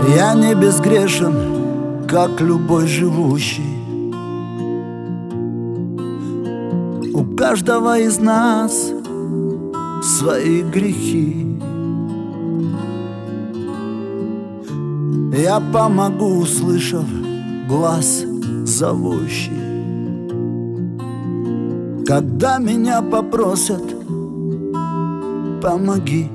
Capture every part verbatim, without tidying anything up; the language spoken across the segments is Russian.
Я не безгрешен, как любой живущий. У каждого из нас свои грехи. Я помогу, услышав глаз зовущий. Когда меня попросят, помоги.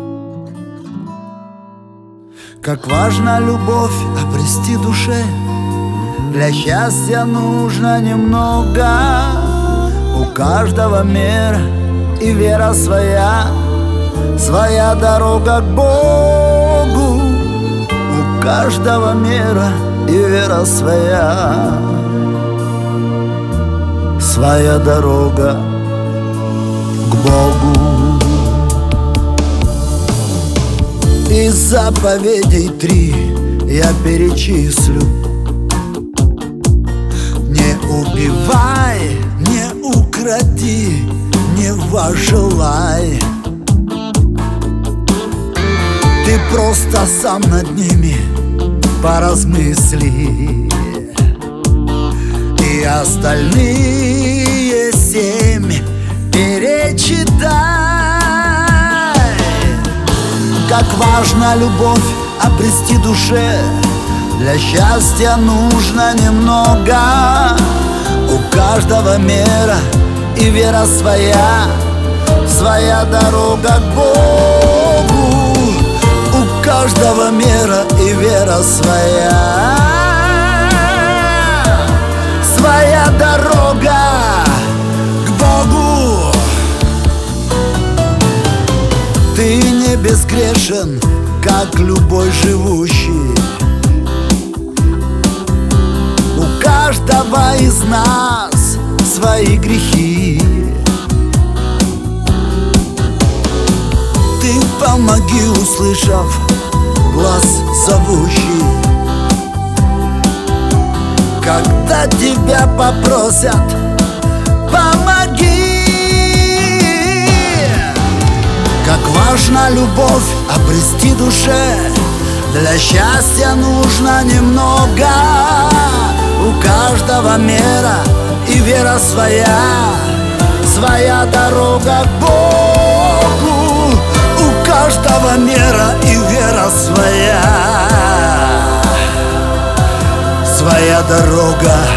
Как важна любовь обрести душе. Для счастья нужно немного. У каждого мера и вера своя, своя дорога к Богу. У каждого мера и вера своя, своя дорога к Богу. Из заповедей три я перечислю: не убивай, не укради, не вожелай. Ты просто сам над ними поразмысли, и остальные семь перечитай. Как важна любовь обрести душе. Для счастья нужно немного. У каждого мера и вера своя, своя дорога к Богу. У каждого мера и вера своя, своя дорога к Богу. Ты не безгрешен, как любой живущий. У каждого из нас свои грехи. Ты помоги, услышав глаз зовущий. Когда тебя попросят, помоги. Как важна любовь обрести душе. Для счастья нужно немного. У каждого мера и вера своя, своя дорога к Богу. У каждого мера и вера своя, своя дорога